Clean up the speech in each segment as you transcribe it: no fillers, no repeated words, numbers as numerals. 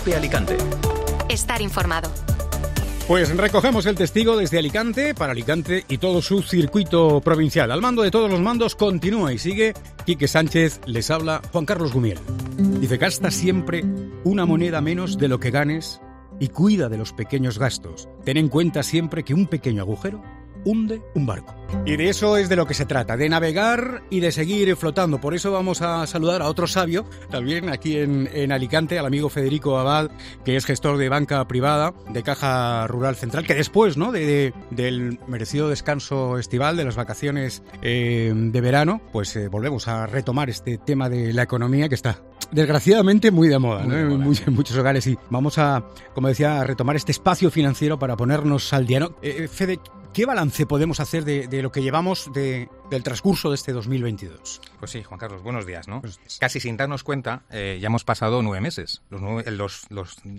Cope Alicante. Estar informado. Pues recogemos el testigo desde Alicante, para Alicante y todo su circuito provincial. Al mando de todos los mandos continúa y sigue Quique Sánchez, les habla Juan Carlos Gumiel. Dice, gasta siempre una moneda menos de lo que ganes y cuida de los pequeños gastos. Ten en cuenta siempre que un pequeño agujero hunde un barco. Y de eso es de lo que se trata, de navegar y de seguir flotando. Por eso vamos a saludar a otro sabio, también aquí en Alicante, al amigo Federico Abad, que es gestor de banca privada de Caja Rural Central, que después, ¿no?, del merecido descanso estival, de las vacaciones de verano, pues volvemos a retomar este tema de la economía que está desgraciadamente muy de moda, ¿no?, en muchos hogares. Y vamos a, como decía, a retomar este espacio financiero para ponernos al día, ¿no? Fede, ¿qué balance podemos hacer de lo que llevamos del transcurso de este 2022? Pues sí, Juan Carlos, buenos días, ¿no? Casi sin darnos cuenta, ya hemos pasado 9 meses, los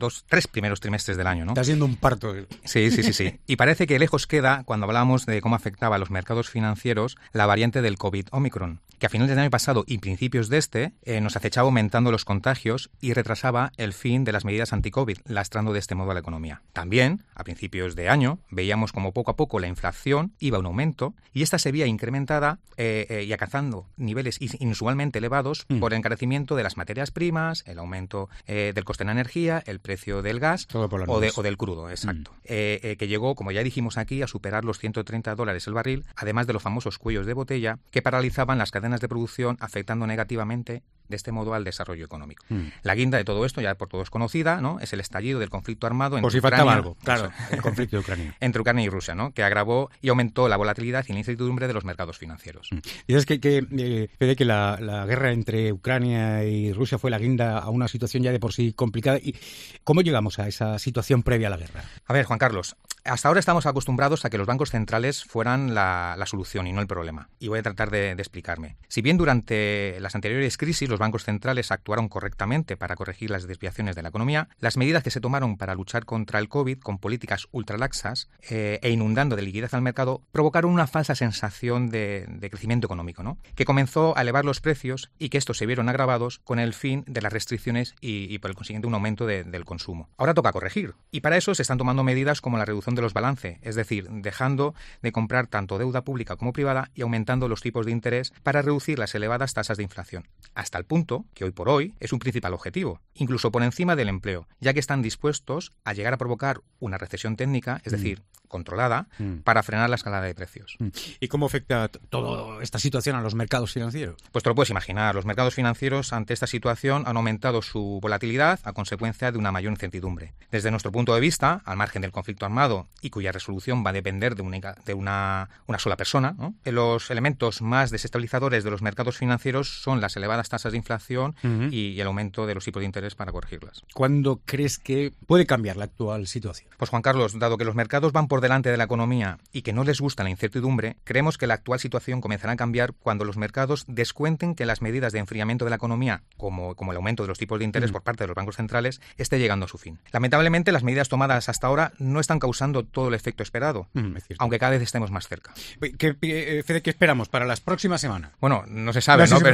3 primeros trimestres del año, ¿no? Está siendo un parto. Sí. Y parece que lejos queda, cuando hablamos de cómo afectaba a los mercados financieros, la variante del COVID Omicron, que a finales del año pasado y principios de nos acechaba aumentando los contagios y retrasaba el fin de las medidas anti-COVID, lastrando de este modo a la economía. También, a principios de año, veíamos como poco a poco la inflación iba a un aumento y esta se veía incrementada y alcanzando niveles inusualmente elevados por el encarecimiento de las materias primas, el aumento del coste de la energía, el precio del gas o del crudo, exacto. Que llegó, como ya dijimos aquí, a superar los $130 el barril, además de los famosos cuellos de botella que paralizaban las cadenas de producción, afectando negativamente de este modo al desarrollo económico. La guinda de todo esto, ya por todos conocida, ¿no?, es el estallido del conflicto armado entre faltaba algo, claro, el conflicto de Ucrania. Entre Ucrania y Rusia, ¿no?, que agravó y aumentó la volatilidad y la incertidumbre de los mercados financieros. Y es que la guerra entre Ucrania y Rusia fue la guinda a una situación ya de por sí complicada. ¿Y cómo llegamos a esa situación previa a la guerra? A ver, Juan Carlos, hasta ahora estamos acostumbrados a que los bancos centrales fueran la solución y no el problema. Y voy a tratar de explicarme. Si bien durante las anteriores crisis los bancos centrales actuaron correctamente para corregir las desviaciones de la economía, las medidas que se tomaron para luchar contra el COVID con políticas ultralaxas e inundando de liquidez al mercado provocaron una falsa sensación de crecimiento económico, ¿no?, que comenzó a elevar los precios y que estos se vieron agravados con el fin de las restricciones y por el consiguiente un aumento del consumo. Ahora toca corregir y para eso se están tomando medidas como la reducción de los balances, es decir, dejando de comprar tanto deuda pública como privada y aumentando los tipos de interés para reducir las elevadas tasas de inflación, hasta el punto que hoy por hoy es un principal objetivo, incluso por encima del empleo, ya que están dispuestos a llegar a provocar una recesión técnica, es decir, controlada, para frenar la escalada de precios. ¿Y cómo afecta toda esta situación a los mercados financieros? Pues te lo puedes imaginar, los mercados financieros ante esta situación han aumentado su volatilidad a consecuencia de una mayor incertidumbre. Desde nuestro punto de vista, al margen del conflicto armado y cuya resolución va a depender de una sola persona, ¿no?, los elementos más desestabilizadores de los mercados financieros son las elevadas tasas de inflación y el aumento de los tipos de interés para corregirlas. ¿Cuándo crees que puede cambiar la actual situación? Pues Juan Carlos, dado que los mercados van por delante de la economía y que no les gusta la incertidumbre, creemos que la actual situación comenzará a cambiar cuando los mercados descuenten que las medidas de enfriamiento de la economía, como el aumento de los tipos de interés por parte de los bancos centrales, esté llegando a su fin. Lamentablemente, las medidas tomadas hasta ahora no están causando todo el efecto esperado, aunque cada vez estemos más cerca. Fede, ¿qué esperamos para las próximas semanas? Bueno, no se sabe, ¿no?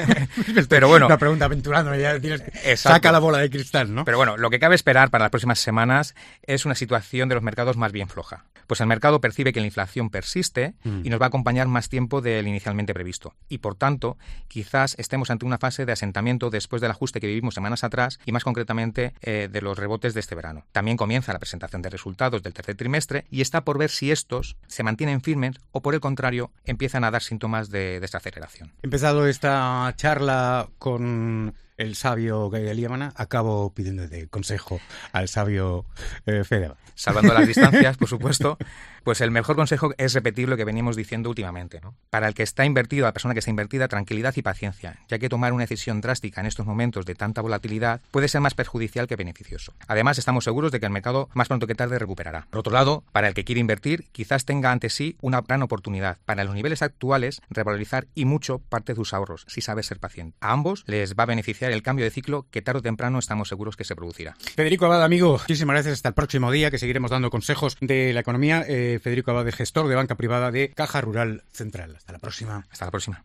Pero bueno. Una pregunta aventurando, ya saca la bola de cristal, ¿no? Pero bueno, lo que cabe esperar para las próximas semanas es una situación de los mercados más bien floja. Pues el mercado percibe que la inflación persiste y nos va a acompañar más tiempo del inicialmente previsto. Y por tanto, quizás estemos ante una fase de asentamiento después del ajuste que vivimos semanas atrás y más concretamente de los rebotes de este verano. También comienza la presentación de resultados del tercer trimestre y está por ver si estos se mantienen firmes o por el contrario empiezan a dar síntomas de desaceleración. He empezado esta charla con el sabio Gabriel Líamana, acabo pidiéndote consejo al sabio Fede. Salvando las distancias, por supuesto, pues el mejor consejo es repetir lo que venimos diciendo últimamente, ¿no? Para el que está invertido, la persona que está invertida, tranquilidad y paciencia, ya que tomar una decisión drástica en estos momentos de tanta volatilidad puede ser más perjudicial que beneficioso. Además, estamos seguros de que el mercado más pronto que tarde recuperará. Por otro lado, para el que quiere invertir, quizás tenga ante sí una gran oportunidad para los niveles actuales revalorizar y mucho parte de sus ahorros, si sabe ser paciente. A ambos les va a beneficiar el cambio de ciclo que tarde o temprano estamos seguros que se producirá. Federico Abad, amigo, muchísimas gracias. Hasta el próximo día, que seguiremos dando consejos de la economía. Federico Abad, gestor de banca privada de Caja Rural Central. Hasta la próxima. Hasta la próxima.